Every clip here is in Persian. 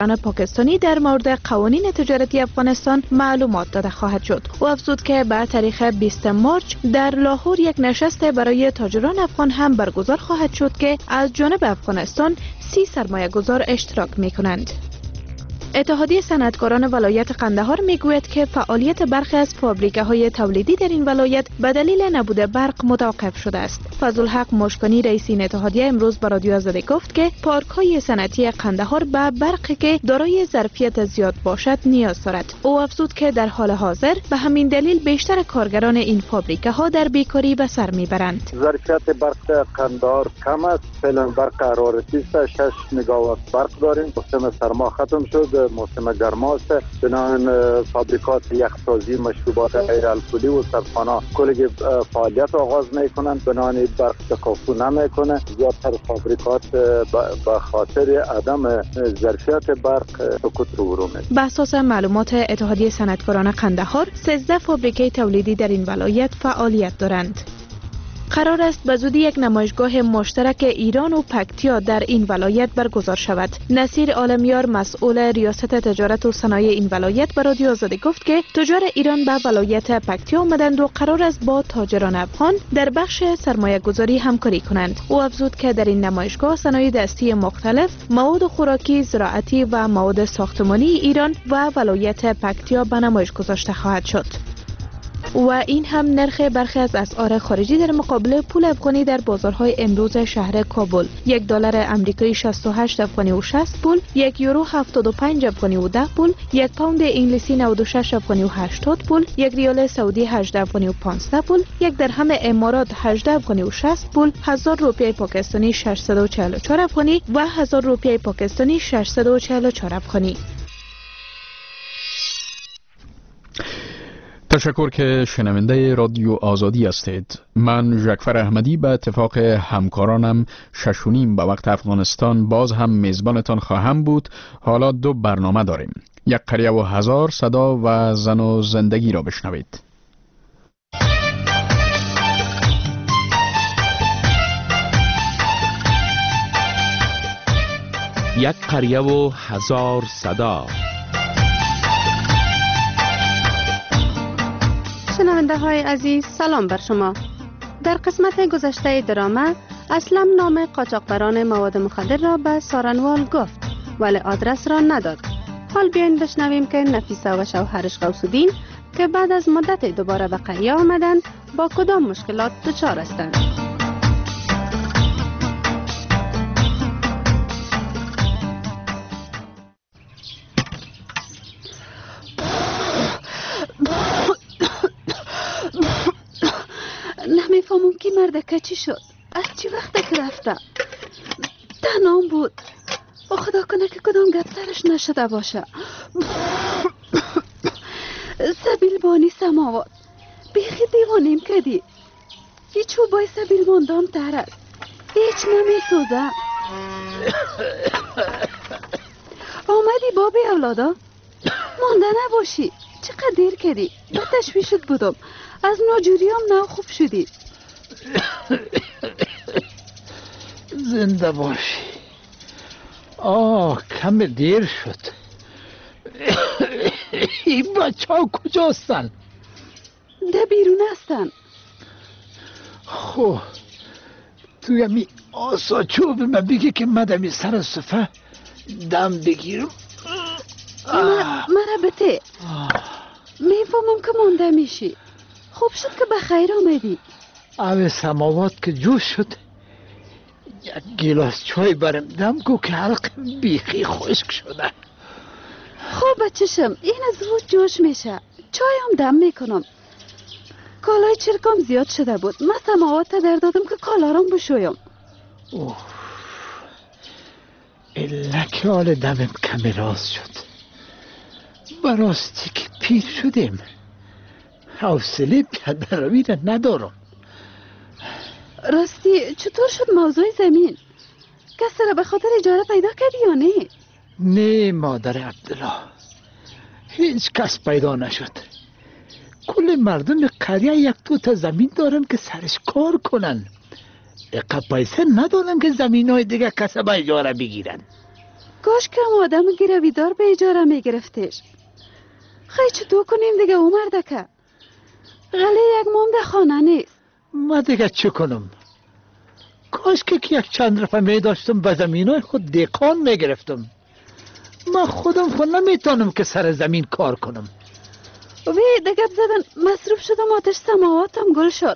پاکستانی در مورد قوانین تجارتی افغانستان معلومات داده خواهد شد. او افزود که به تاریخ 20 مارچ در لاهور یک نشست برای تاجران افغان هم برگزار خواهد شد که از جانب افغانستان 30 سرمایه گذار اشتراک می کنند. اتحادیه صنعتکاران ولایت قندهار میگوید که فعالیت برخی از فابریکه‌های تولیدی در این ولایت به دلیل نبود برق متوقف شده است. فضلالحق مشکانی رئیس این اتحادیه امروز به رادیو آزادی گفت که پارک‌های صنعتی قندهار به برقی که دارای ظرفیت زیاد باشد نیاز دارد. او افزود که در حال حاضر به همین دلیل بیشتر کارگران این فابریکه‌ها در بیکاری به سر میبرند. ظرفیت برق قندهار کم است. فعلا برق حرارتی است. 6 مگاوات برق داریم. موسم سرما ختم شد. موسم گرما است. بنابراین فابریکات یخسازی مشروبات غیر الکلی و سرخانه کلی فعالیت آغاز میکنند. بنابراین برق تکافو نمیکنه. زیادتر فابریکات به خاطر عدم ظرفیت برق سقوط رو می‌کنند. به اساس معلومات اتحادیه صنعتکاران قندهار 13 فابریکه تولیدی در این ولایت فعالیت دارند. قرار است به زودی یک نمایشگاه مشترک ایران و پکتیا در این ولایت برگزار شود. نصیر عالمیار مسئول ریاست تجارت و صنایع این ولایت به رادیو آزادی گفت که تجار ایران به ولایت پکتیا آمدند و قرار است با تاجران افغان در بخش سرمایه گذاری همکاری کنند. او افزود که در این نمایشگاه صنایع دستی مختلف، مواد خوراکی، زراعتی و مواد ساختمانی ایران و ولایت پکتیا به نمایش گذاشته خواهد شد. و این هم نرخ برخی از اسعار خارجی در مقابل پول افغانی در بازارهای امروز شهر کابل. $1 آمریکایی 68 افغانی و 60 پول، $1 یورو 75 افغانی و 10 پول، $1 پوند انگلیسی 96 افغانی و 80 پول، $1 ریال سعودی 18 افغانی و 15 پول، $1 درهم امارات 18 افغانی و 60 پول، 1000 روپیه پاکستانی 644 افغانی و 1000 روپیه پاکستانی 644 افغانی. تشکر که شنونده رادیو آزادی هستید. من ژکفر احمدی به اتفاق همکارانم 6:30 به وقت افغانستان باز هم میزبانتان خواهم بود. حالا 2 برنامه داریم. یک قریه و هزار صدا و زن و زندگی را بشنوید. یک قریه و هزار صدا. شنونده های عزیز، سلام بر شما. در قسمت گذشته درامه اسلم نام قاچاقبران مواد مخدر را به سارنوال گفت ولی آدرس را نداد. حال بیاین بشنویم که نفیسه و شوهرش غوث‌الدین که بعد از مدت دوباره به قریه آمدند با کدام مشکلات دچار هستند. نمیفهمم که مردکه چی شد، از چی وقته که رفته. تنام بود. با خدا کنه که کدام گپ سرش نشده باشه. سبیل بانی سماوات بیخی دیوانیم کردی. ای چوبای سبیل باندام تر است، هیچ نمیسوزه. آمدی بابی اولادا؟ مانده نباشی. چقدر دیر کردی؟ با تشویشت بودم. از ناجوریام نو خوب شدی. زنده باشی. کم دیر شد. این بچه ها کجا هستن؟ ده بیرون هستن. خب توی همی آسا چوب من بگی که مدمی سر صفحه دم بگیرم. مرا بته میفهمم که مانده میشی. خوب شد که بخیر آمدی. اوه سماوات که جوش شد یک گیلاس چای برم دم کو که حلق بیخی خشک شده. خب بچشم این از رو جوش میشه. چایم دم میکنم. کالای چرکم زیاد شده بود. من سماوات در دادم که کالارم بشویم. لکه حال دمم کمی راست شد. براستی که پیر شدیم. حوصله پیاده روی را ندارم. راستی چطور شد موضوع زمین؟ کسی را به خاطر اجاره پیدا کردی یا نه؟ نه مادر عبدالله، هیچ کس پیدا نشد. کل مردم قریه 1-2 تا زمین دارن که سرش کار کنن. اقا پیسه ندارن که زمین های دیگه کسی به اجاره بگیرن. کاش که هم آدم گرویدار به اجاره می گرفتش. خیلی چه دو کنیم دیگه اومردکه؟ غله یک مامده خانه نیست. ما دیگه چه کنم؟ کاش که یک چند رفعه می داشتم به زمینای خود دیقان می گرفتم. من خودم خود نمیتونم که سر زمین کار کنم. وی دیگه زدن مصروف شدم، آتش سماواتم گل شد.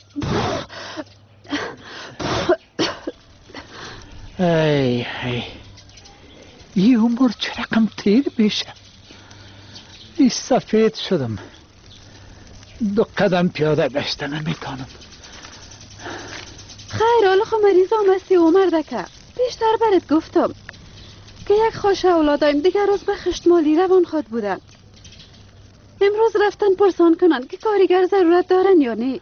ای این عمر چه رقم تیر بشه. ای سفید شدم، 2 قدم پیاده گشته نمیتونم. خیر حالا خو مریض آمستی اومردکه. بیشتر برات گفتم که یک خوش اولادایم دیگر روز به خشتمالی روان خود بودن. امروز رفتن پرسان کنن که کارگر ضرورت دارن یا نه.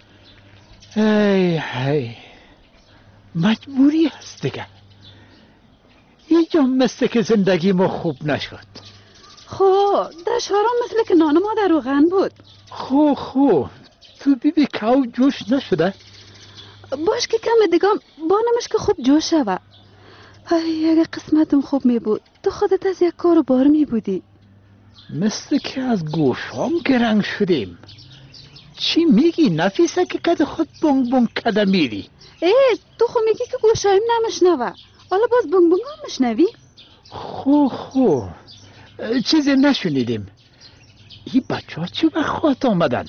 ای مجبوری هست دیگه. اینجا مثل که زندگی ما خوب نشد. خو در شارم مثل که نان ما در روغن بود. خو تو بیبی کاو جوش نشده؟ باش که کم دیگه بانمش که خوب جوش شوه. اگه قسمتم خوب می بود تو خودت از یک کار بار می بودی. مثل که از گوشام گرنگ شدیم. چی میگی نفیسه که کد خود بونگ کده میری؟ تو خو میگی که گوشایم نمشنوه، حالا باز بونگ هم مشنوی؟ خو چیزی نشنیدیم. این بچه ها چی وقت خواهد آمدن؟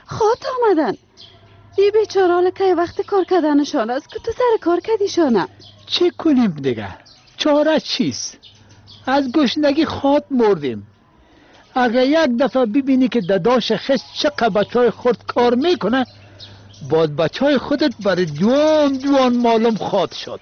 این بیچاره حالا که وقت کار کردنشان است که تو سر کار کردیشانه. چه کنیم دیگه؟ چاره چیست؟ از گشنگی خود مردیم. اگه یک دفعه ببینی که داداش خشت چقدر بچهای خود کار میکنه، باید بچهای خودت برای جوان معلوم خواد شد.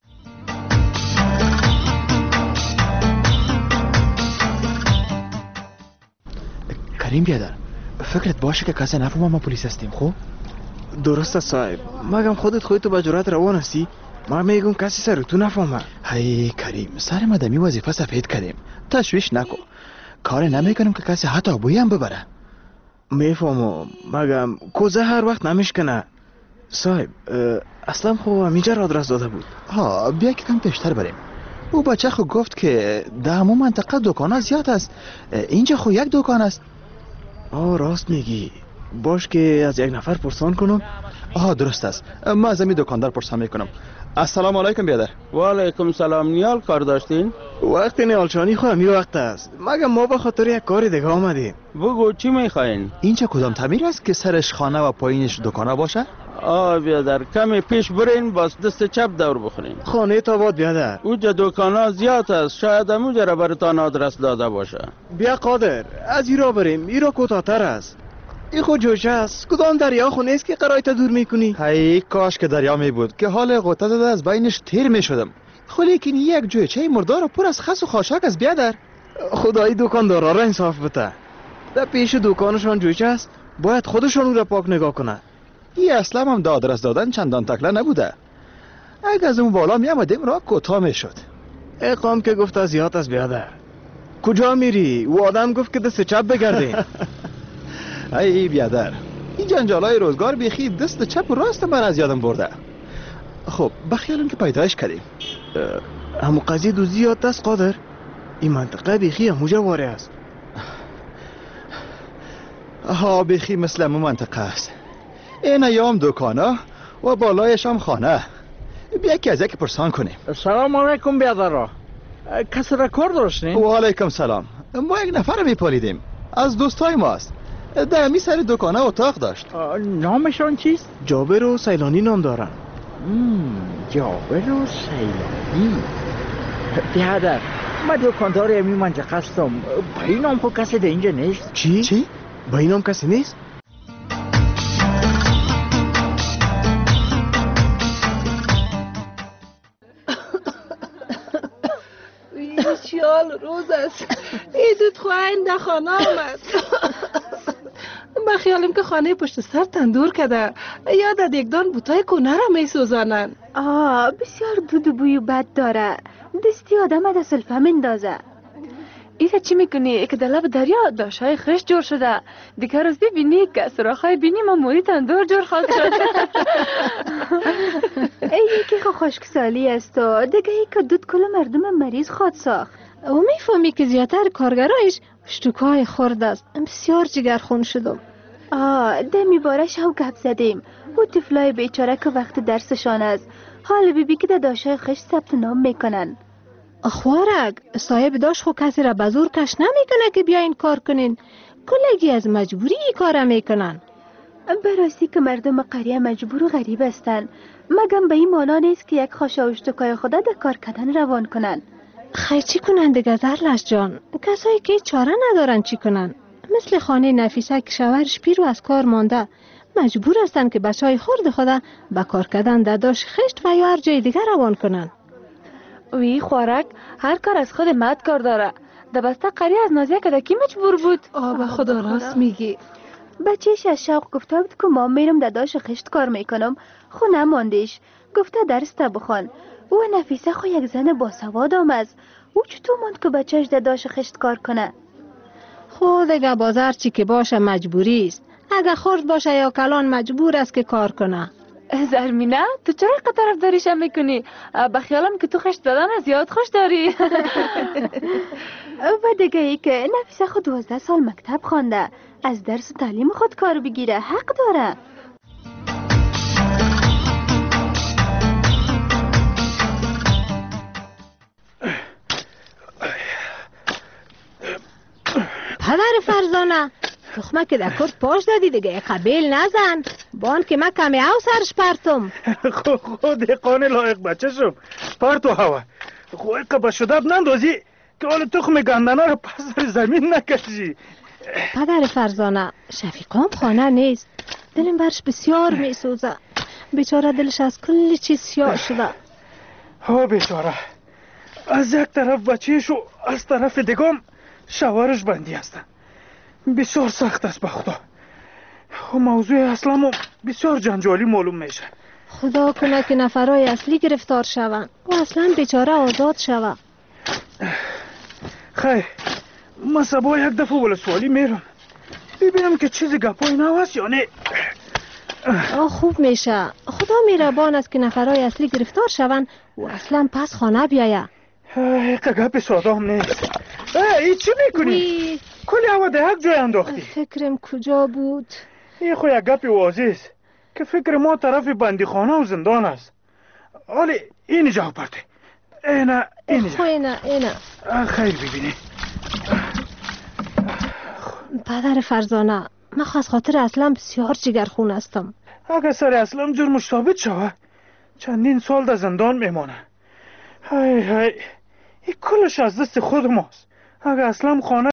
کریم بیادر، فکرت باشه که کسی نفهمه ما پلیس هستیم؟ خب درسته صاحب، مگم خودتو به جرات روان هستی؟ ما میگم کسی سر تو نفهمه. هی کریم، سر مدمی وظیفه سفید کردیم، تشویش نکن. کار نمیکنیم که کسی حتی بویی هم ببره. میفهمم، مگم کوزه هر وقت نمیشکنه. صاحب اصلا خو همیجا را آدرس داده بود. بیا که کم پیشتر بریم. او بچه خو گفت که در همون منطقه دکان زیاد است. اینجا خو یک دکان است. راست میگی. باش که از یک نفر پرسان کنم. درست است. ما از امی دکاندار پرسان میکنم. السلام علیکم بیادر. و علیکم سلام. نیال کار داشتین؟ وقت نیالشانی خو همین وقت است. مگم ما به خاطر یک کار دیگه آمدیم. بگو چی میخواین؟ اینجا کدام تعمیر است که سرش خانه و پایینش دکانه باشه؟ بیادر کمی پیش برین، باز دست چپ دور بخورین. خانه تا باد بیادر. اوجا دکانا زیاد است، شاید همونجا را براتان آدرس داده باشه. بیا قادر، از ایرا بریم. ایرا کوتاه‌تر است. این خود جوشه است. کدام دریا خو نیست که قرایت دور میکنی؟ هی کاش که دریا می بود که حال غوطه زده از بینش تیر میشدم. لیکن یک جویچه مردار پر از خس و خاشاک است بیادر. خدای دکاندارا را انصاف بده. در پیش دکانشان جویچه است، باید خودشان را پاک نگاه کنه. این اصلا هم آدرس دادن چندان تکله نبوده. اگه از اون بالا می آمدیم راه کوتاه میشد. اقام که گفت زیاد است بیادر. کجا میری؟ و آدم گفت که دست چپ بگردیم. ای بیادر، این جنجالای روزگار بیخی دست چپ و راست من از یادم برده. خب بخیالم که پیدایش کردیم. همو قضیه دو زیاد دست قادر. این منطقه بیخی هموجا واره است. بیخی مثل همون منطقه است. این ایام دکانه و بالایش هم خانه. بیا که از یک پرسان کنیم. سلام علیکم بیادر. کسی را کار داشتین؟ و علیکم سلام. ما یک نفر میپالیدیم، از دوستای ماست. در همی سر دکانه اتاق داشت. نامشان چیست؟ جابر و سیلانی نام دارن. جابر و سیلانی. بیادر، من دکاندار امی منطقه هستم. با این نام خود کسی در اینجا نیست؟ چی؟ با این نام کسی نیست؟ چیال روز است. ایدت خواهین در خانه آمد. من خیالیم که خانه پشت سر تندور کده، یا در یکدان بوتای کنه را می سوزانن. بسیار دود و بوی بد داره. دستی آدم در سلفه مندازه. ایده چی میکنی؟ که در لب دریا داشای خشت جور شده. دیگر روز ببینی که سراخای بینی ما موری تندور جور خواهد شد. ای یکی خو خشکسالی است و دیگه ای که دود کل مردم مریض خود ساخت. و میفهمی که زیادتر کارگرایش شتوکای خورد است. بسیار جگرخون شدم. دمی بارش هم گپ زدیم. او طفلای بیچاره که وقت درسشان است، حال بیبی که داشای خشت ثبت نام میکنن. خوارک صاحب داشت خو کسی را بزور کش نمیکنه که بیاین کار کنین. کلگی از مجبوری کار میکنن. براستی که مردم قریه مجبور و غریب هستن، مگم به این مانا نیست که یک خاشا و شتوکای خدا در کار کردن روان کنن. خیلی چی کنن دیگه زرلش جان؟ کسایی که چاره ندارن چی کنن؟ مثل خانه نفیسه که شوهرش پیرو از کار مانده، مجبور هستن که بچهای خرد خدا به کار کردن در داشت خشت و یا هر جای دیگر روان کنن. وی خوارک هر کار از خود مرد کار داره. در بسته قریه از نازیه که کی مجبور بود؟ به خدا راست میگی. بچهش از شوق گفته بود که ما میرم در داشت خشت کار میکنم. خو نماندیش. گفته درس تا بخوان. او نفیسه خو یک زن باسواد است. او چطور ماند که بچهش در داشت خشت کار کنه؟ خود اگه بازار چی که باشه مجبوری است. اگه خرد باشه یا کلان مجبور است که کار کنه. زرمینه تو چرا اینقدر طرفداریشم میکنی؟ بخیالم که تو خشت دادن زیاد خوش داری. و دیگه ای که نفیسه خود 12 سال مکتب خوانده، از درس و تعلیم خود کار بگیره، حق داره. پدر فرزانه تخمه که در کرد پاش دادی دیگه قبیل نزن. بان که من کمی او سرش پرتم. خود قانه لایق بچه شم پرتو هوا. خواهی که بشدب نندازی که حال تخم گندنا رو پس در زمین نکشی. پدر فرزانه شفیقام خانه نیست. دلم برش بسیار می سوزه. بیچاره دلش از کل چیز سیاه شده. ها بیچاره از یک طرف بچهش و از طرف دیگم شوهرش بندی هستن. بسیار سخت است به خدا. موضوع اصلا بسیار جنجالی معلوم میشه. خدا کنه که نفرای اصلی گرفتار شوند و اصلا بیچاره آزاد شوه. خیر من سبا یک دفعه ولسوالی میرم ببینم که چیزی گپای نو هست یا نه. خوب میشه. خدا میربان است که نفرای اصلی گرفتار شوند و اصلا پس خانه بیایه. که گپ ساده هم نیست. ای چی میکنی؟ کلی هوا ده یک جای انداختی. فکرم کجا بود؟ این خو یک گپ واضح است که فکر ما طرف بندی خانه و زندان است. حالی این جا پرته. اینا اینا خیر ببینی. پدر فرزانه من از خاطر اسلم بسیار جگرخون هستم. اگه سر اسلم جرمش ثابت شوه چندین سال در زندان میمانه. های این کلش از دست خود ماست. اگه اسلم خانه